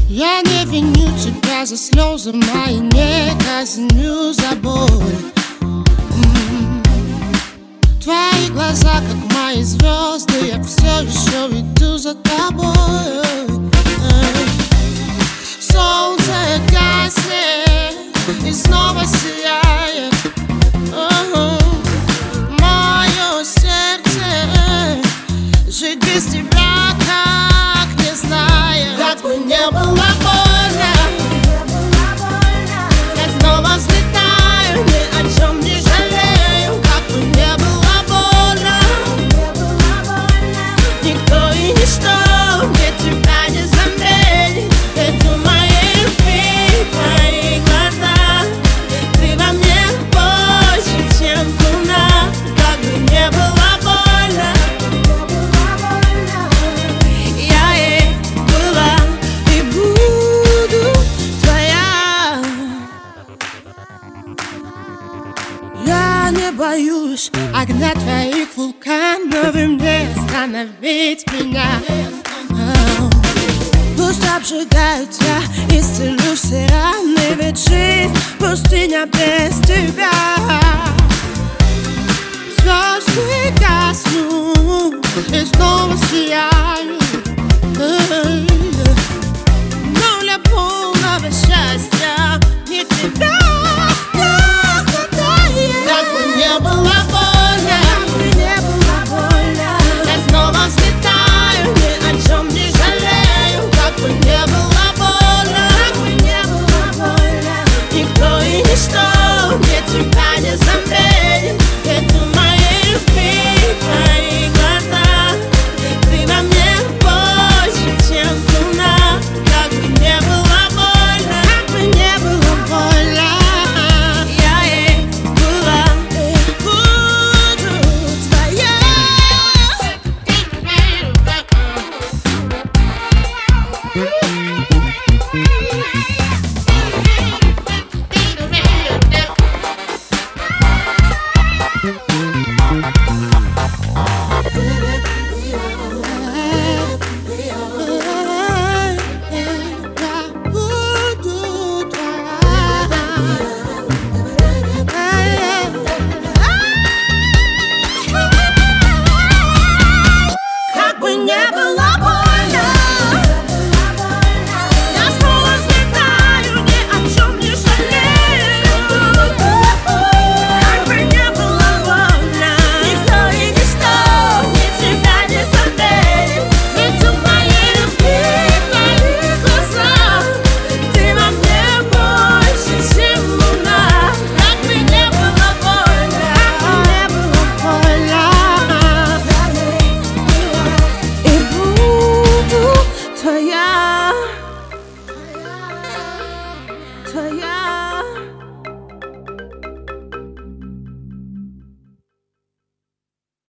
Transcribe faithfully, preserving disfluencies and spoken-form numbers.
Я не виню тебя за слезы мои, не казню за боль. М-м-м. Твои глаза, как мои звезды, я все еще иду за тобой. Солнце гаснет и снова сияет. Мое сердце жить без тебя как не знаю. Как бы не было больно, я снова взлетаю, ни о чем не жалею. Как бы не было больно, никто и ничто мне тебя не заменит. Ведь у моей любви твои глаза, ты во мне больше, чем луна. Как бы не было больно, я есть была и буду твоя. Я не боюсь огня твоих вулканов, и мне остановить меня. Пусть обжигают тебя, исцелю все раны, ведь жизнь пустыня без тебя. Звезды гаснут и снова сияют.